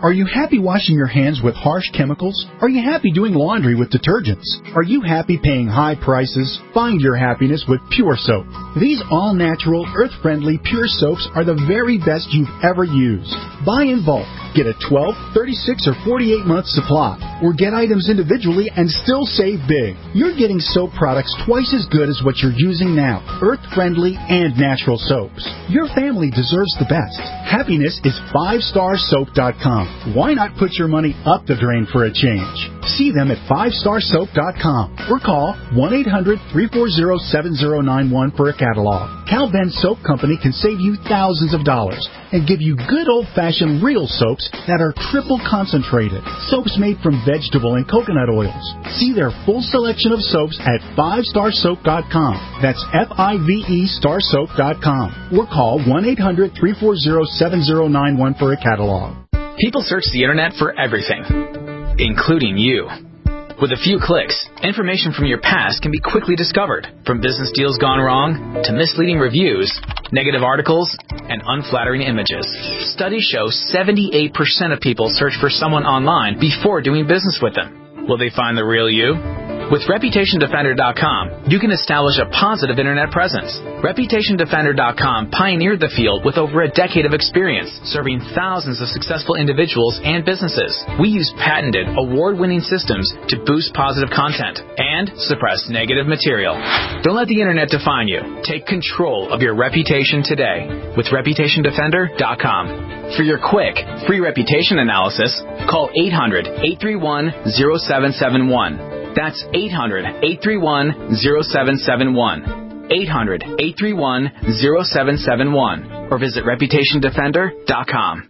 Are you happy washing your hands with harsh chemicals? Are you happy doing laundry with detergents? Are you happy paying high prices? Find your happiness with Pure Soap. These all-natural, earth-friendly Pure Soaps are the very best you've ever used. Buy in bulk. Get a twelve, thirty-six, or forty-eight month supply. Or get items individually and still save big. You're getting soap products twice as good as what you're using now. Earth-friendly and natural soaps. Your family deserves the best. Happiness is five star soap dot com. Why not put your money up the drain for a change? See them at five star soap dot com or call one eight hundred, three four zero, seven zero nine one for a catalog. Cal Ben Soap Company can save you thousands of dollars and give you good old-fashioned real soaps that are triple concentrated. Soaps made from vegetable and coconut oils. See their full selection of soaps at five star soap dot com. That's F I V E star soap dot com. Or call one eight hundred, three four zero, seven zero nine one for a catalog. People search the internet for everything, including you. With a few clicks, information from your past can be quickly discovered, from business deals gone wrong to misleading reviews, negative articles, and unflattering images. Studies show seventy-eight percent of people search for someone online before doing business with them. Will they find the real you? With Reputation Defender dot com, you can establish a positive internet presence. Reputation Defender dot com pioneered the field with over a decade of experience, serving thousands of successful individuals and businesses. We use patented, award-winning systems to boost positive content and suppress negative material. Don't let the internet define you. Take control of your reputation today with Reputation Defender dot com. For your quick, free reputation analysis, call eight hundred, eight three one, zero seven seven one. That's eight hundred, eight three one, zero seven seven one. eight hundred, eight three one, zero seven seven one. Or visit Reputation Defender dot com.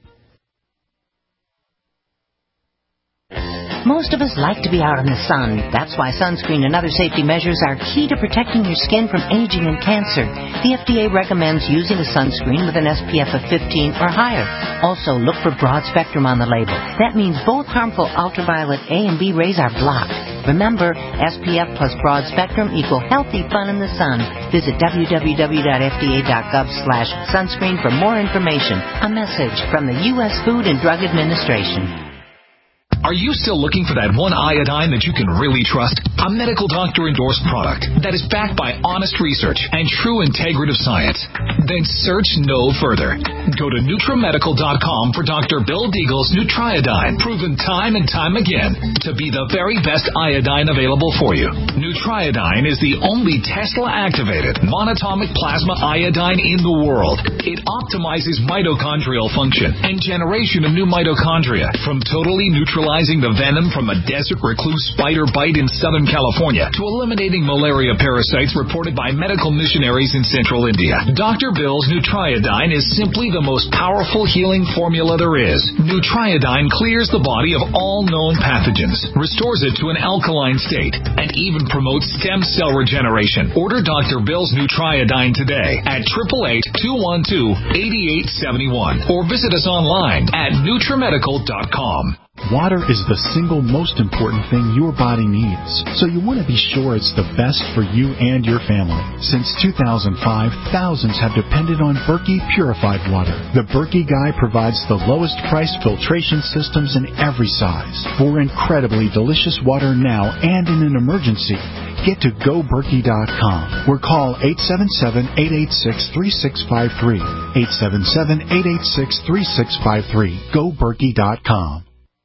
Most of us like to be out in the sun. That's why sunscreen and other safety measures are key to protecting your skin from aging and cancer. The F D A recommends using a sunscreen with an S P F of fifteen or higher. Also, look for broad spectrum on the label. That means both harmful ultraviolet A and B rays are blocked. Remember, S P F plus broad spectrum equal healthy fun in the sun. Visit w w w dot f d a dot gov slash sunscreen for more information. A message from the U S Food and Drug Administration. Are you still looking for that one iodine that you can really trust? A medical doctor-endorsed product that is backed by honest research and true integrative science? Then search no further. Go to NutriMedical dot com for Doctor Bill Deagle's Nutriodine, proven time and time again to be the very best iodine available for you. Nutriodine is the only Tesla-activated monatomic plasma iodine in the world. It optimizes mitochondrial function and generation of new mitochondria from totally neutralizing the venom from a desert recluse spider bite in Southern California to eliminating malaria parasites reported by medical missionaries in central India. Doctor Bill's Nutriodine is simply the most powerful healing formula there is. Nutriodine clears the body of all known pathogens, restores it to an alkaline state, and even promotes stem cell regeneration. Order Doctor Bill's Nutriodine today at eight eight eight, two one two, eight eight seven one or visit us online at NutriMedical dot com. Water is the single most important thing your body needs, so you want to be sure it's the best for you and your family. Since two thousand five, thousands have depended on Berkey purified water. The Berkey Guy provides the lowest priced filtration systems in every size. For incredibly delicious water now and in an emergency, get to go berkey dot com or call eight seven seven, eight eight six, three six five three. eight seven seven, eight eight six, three six five three. go berkey dot com.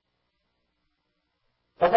This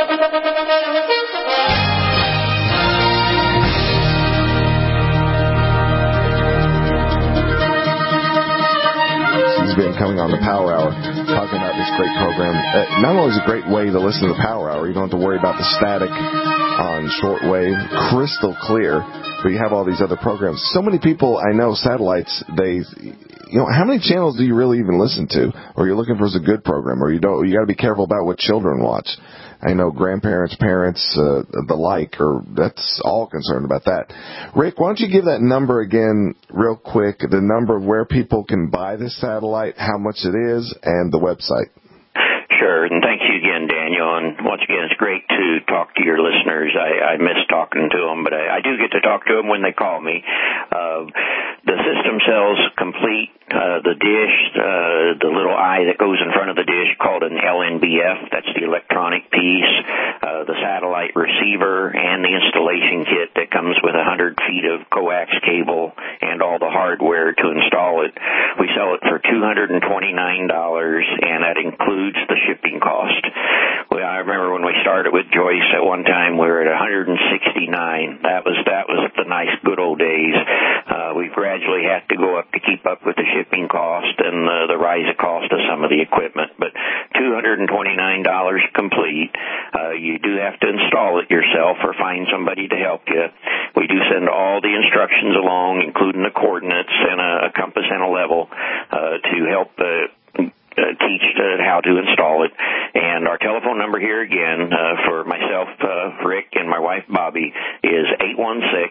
has been coming on the Power Hour, talking about this great program. Uh, not only is it a great way to listen to the Power Hour, you don't have to worry about the static on shortwave, crystal clear, but you have all these other programs. So many people, I know, satellites, they, you know, how many channels do you really even listen to? Or you're looking for a good program, or you don't, you got to be careful about what children watch. I know grandparents, parents, uh, the like, or that's all concerned about that. Rick, why don't you give that number again real quick, the number of where people can buy this satellite, how much it is, and the website. Sure, and thank you again, Daniel. And once again, it's great to talk to your listeners. I, I miss talking to them, but I, I do get to talk to them when they call me. Uh, the system sells complete, uh, the dish, uh, the little eye that goes in front of the dish called an L N B F. That's the electronic piece, uh, the satellite receiver, and the installation kit that comes with one hundred feet of coax cable and all the hardware to install it. We sell it for two hundred twenty-nine dollars, and that includes the shipping cost. Well, I remember when we started with Joyce at one time, we were at one hundred sixty-nine dollars. That was that was the nice good old days. Uh, we gradually had to go up to keep up with the shipping cost and uh, the rise of cost of some of the equipment. But two hundred twenty-nine dollars complete. Uh, you do have to install it yourself or find somebody to help you. We do send all the instructions along, including the coordinates and a, a compass and a level uh, to help uh, Uh, teach uh, how to install it. And our telephone number here again uh, for myself, uh, Rick, and my wife, Bobby, is eight one six,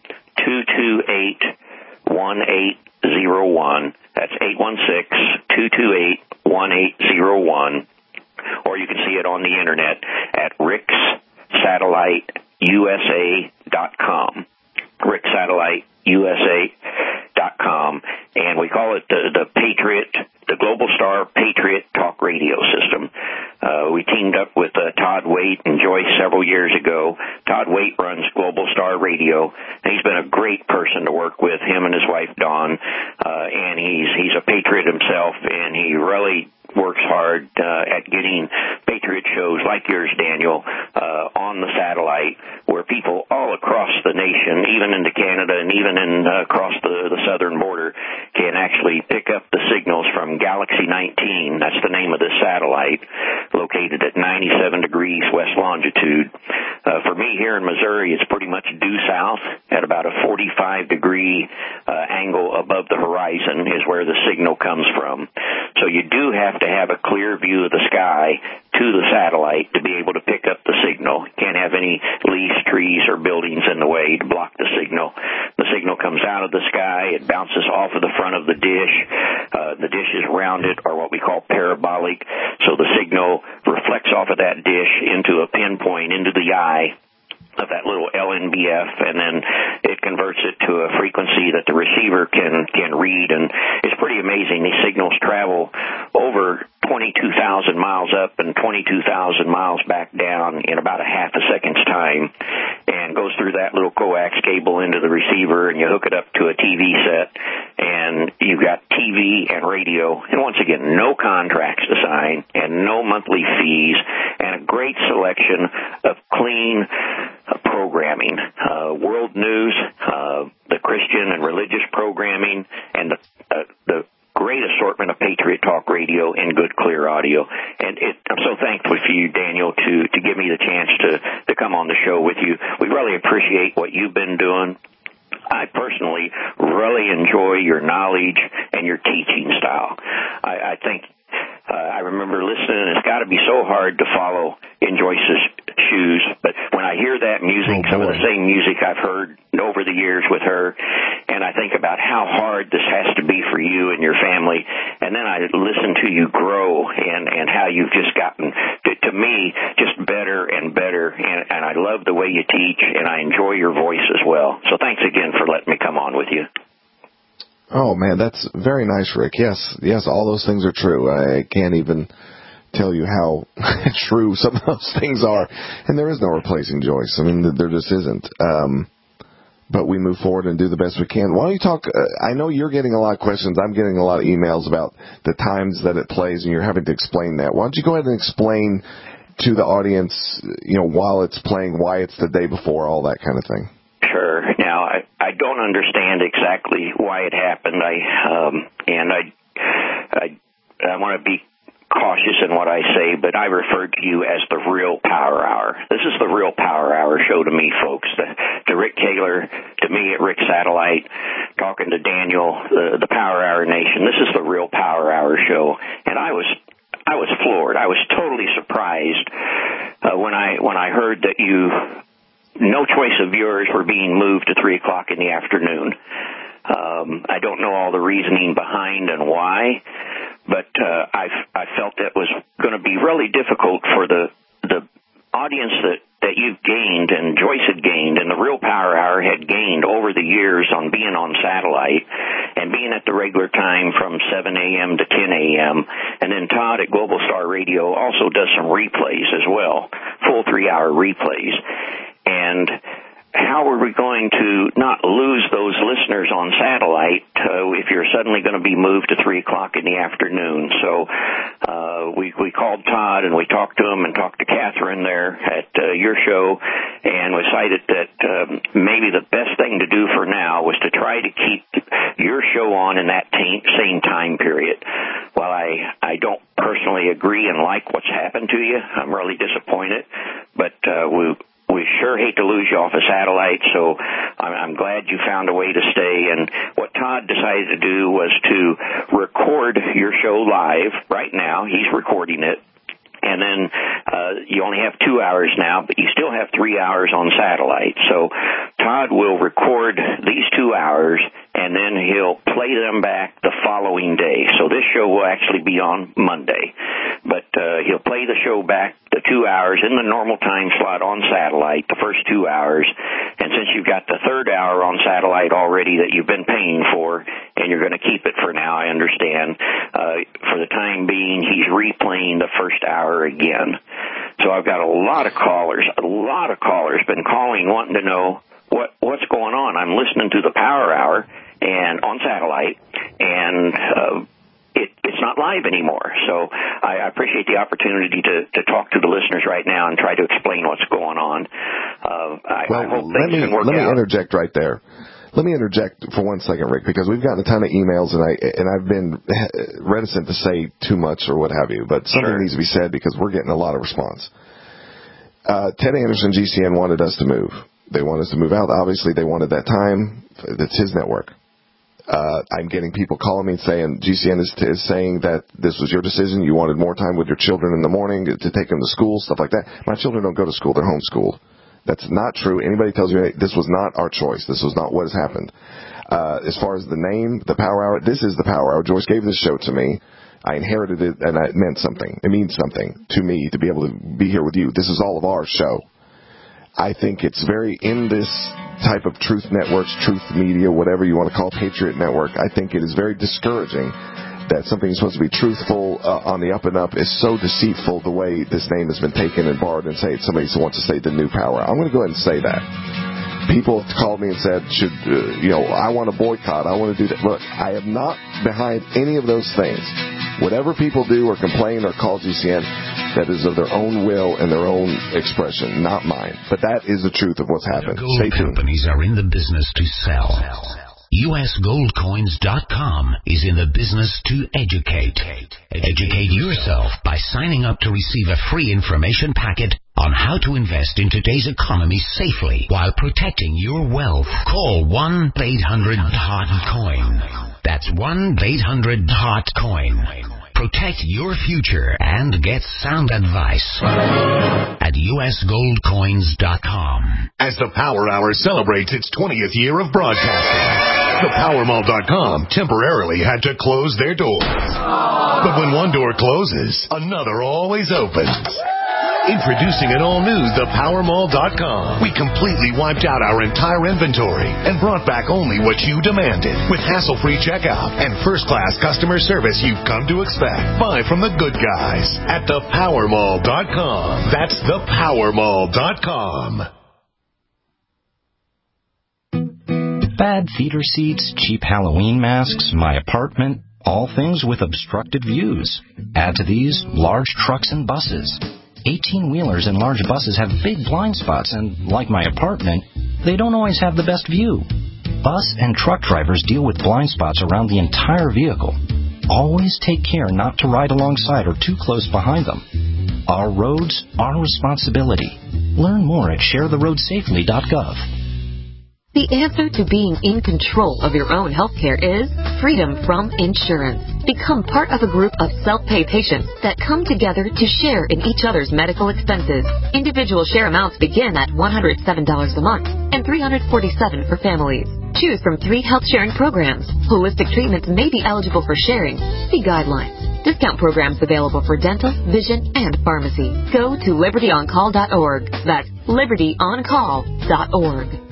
two two eight, one eight zero one. That's eight one six, two two eight, one eight zero one. Or you can see it on the Internet at ricks satellite U S A dot com. ricks satellite U S A dot com. And we call it the, the Patriot, the Global Star Patriot Talk Radio System. Uh, we teamed up with uh, Todd Waite and Joyce several years ago. Todd Waite runs Global Star Radio, and he's been a great person to work with, him and his wife, Dawn. Uh, and he's, he's a patriot himself, and he really works hard uh, at getting Patriot shows like yours, Daniel, uh, on the satellite, where people all across the nation, even into Canada and even in uh, across the, the southern border, can actually pick up the signals from Galaxy nineteen. That's the name of this satellite, located at ninety-seven degrees west longitude. Uh, for me here in Missouri, it's pretty much due south at about a forty-five degree uh, angle above the horizon is where the signal comes from. So you do have to have a clear view of the sky to the satellite to be able to pick up the signal. You can't have any leaves, trees, or buildings in the way to block the signal. The signal comes out of the sky. It bounces off of the front of the dish. Uh, the dish is rounded, or what we call parabolic, so the signal reflects off of that dish into a pinpoint, into the eye of that little L N B F, and then it converts it to a frequency that the receiver can can read. And it's pretty amazing. These signals travel over twenty-two thousand miles up and twenty-two thousand miles back down in about a half a second's time, and goes through that little coax cable into the receiver, and you hook it up to a T V set, and you've got T V and radio, and once again, no contracts to sign and no monthly fees, and a great selection of clean uh, programming, uh, world news, uh, the Christian and religious programming, and the, uh, the great assortment of Patriot Talk Radio and good, clear audio. And it, I'm so thankful for you, Daniel, to, to give me the chance to, to come on the show with you. We really appreciate what you've been doing. I personally really enjoy your knowledge and your teaching style. I, I think uh, I remember listening, it's got to be so hard to follow in Joyce's shoes, but when I hear that music, oh, some of the same music I've heard over the years with her, and I think about how hard this has to be for you and your family, and then I listen to you grow and, and how you've just gotten, to, to me, just better and better, and, and I love the way you teach, and I enjoy your voice as well. So thanks again for letting me come on with you. Oh, man, that's very nice, Rick. Yes, yes, all those things are true. I can't even tell you how true some of those things are. And there is no replacing Joyce. I mean, there just isn't. Um, but we move forward and do the best we can. Why don't you talk, uh, I know you're getting a lot of questions. I'm getting a lot of emails about the times that it plays, and you're having to explain that. Why don't you go ahead and explain to the audience, you know, while it's playing, why it's the day before, all that kind of thing? Sure. Now, I, I don't understand exactly why it happened. I um, and I I, I want to be cautious in what I say, but I refer to you as the Real Power Hour. This is the Real Power Hour show to me, folks. The, to Rick Taylor, to me at Rick Satellite, talking to Daniel, the, the Power Hour Nation. This is the Real Power Hour show, and I was I was floored. I was totally surprised uh, when I when I heard that you. No choice of yours were being moved to three o'clock in the afternoon. Um, I don't know all the reasoning behind and why, but uh, I, I felt it was going to be really difficult for the the audience that, that you've gained and Joyce had gained and the Real Power Hour had gained over the years on being on satellite and being at the regular time from seven a.m. to ten a.m. And then Todd at Global Star Radio also does some replays as well, full three-hour replays. And how are we going to not lose those listeners on satellite uh, if you're suddenly going to be moved to three o'clock in the afternoon? So uh, we we called Todd and we talked to him and talked to Catherine there at uh, your show, and we decided that um, maybe the best thing to do for now was to try to keep your show on in that t- same time period. While I, I don't personally agree and like what's happened to you, I'm really disappointed, but uh, we We sure hate to lose you off a satellite, so I'm, I'm glad you found a way to stay. And what Todd decided to do was to record your show live right now. He's recording it. And then uh, you only have two hours now, but you still have three hours on satellite. So Todd will record these two hours, and then he'll play them back the following day. So this show will actually be on Monday. But uh, he'll play the show back the two hours in the normal time slot on satellite, the first two hours. And since you've got the third hour on satellite already that you've been paying for, and you're going to keep it for now, I understand, uh, for the time being, he's replaying the first hour again. So I've got a lot of callers, a lot of callers been calling wanting to know what what's going on. I'm listening to the Power Hour and on satellite, and uh, it, it's not live anymore. So I, I appreciate the opportunity to, to talk to the listeners right now and try to explain what's going on. Uh, I, well, I hope let things me, can work let out. me interject right there. Let me interject for one second, Rick, because we've gotten a ton of emails, and, I, and I've been reticent to say too much or what have you, but something Sure. needs to be said because we're getting a lot of response. Uh, Ted Anderson, G C N, wanted us to move. They want us to move out. Obviously, they wanted that time. That's his network. Uh, I'm getting people calling me and saying, G C N is, is saying that this was your decision. You wanted more time with your children in the morning to take them to school, stuff like that. My children don't go to school. They're homeschooled. That's not true. Anybody tells you, hey, this was not our choice. This was not what has happened. Uh, as far as the name, the Power Hour, this is the Power Hour. Joyce gave this show to me. I inherited it, and it meant something. It means something to me to be able to be here with you. This is all of our show. I think it's very in this type of truth networks, truth media, whatever you want to call Patriot Network, I think it is very discouraging that something is supposed to be truthful uh, on the up and up is so deceitful the way this name has been taken and borrowed and say somebody wants to say the new Power. I'm going to go ahead and say that. People have called me and said, should uh, you know, I want to boycott. I want to do that. Look, I am not behind any of those things. Whatever people do or complain or call G C N, that is of their own will and their own expression, not mine. But that is the truth of what's happened. Gold Stay tuned. Companies are in the business to sell. U S gold coins dot com is in the business to educate. Educate yourself by signing up to receive a free information packet on how to invest in today's economy safely while protecting your wealth. Call one eight hundred hot coin. That's one eight hundred hot coin. Protect your future and get sound advice at U S gold coins dot com. As the Power Hour celebrates its twentieth year of broadcasting, the Power Mall dot com temporarily had to close their doors. But when one door closes, another always opens. Introducing an all-new the Power Mall dot com. We completely wiped out our entire inventory and brought back only what you demanded with hassle-free checkout and first-class customer service you've come to expect. Buy from the good guys at the Power Mall dot com. That's the Power Mall dot com. Bad theater seats, cheap Halloween masks, my apartment, all things with obstructed views. Add to these large trucks and buses. eighteen-wheelers and large buses have big blind spots, and like my apartment, they don't always have the best view. Bus and truck drivers deal with blind spots around the entire vehicle. Always take care not to ride alongside or too close behind them. Our roads, our responsibility. Learn more at share the road safely dot gov. The answer to being in control of your own healthcare is freedom from insurance. Become part of a group of self-pay patients that come together to share in each other's medical expenses. Individual share amounts begin at one hundred seven dollars a month and three hundred forty-seven dollars for families. Choose from three health sharing programs. Holistic treatments may be eligible for sharing. See guidelines. Discount programs available for dental, vision, and pharmacy. Go to liberty on call dot org. That's liberty on call dot org.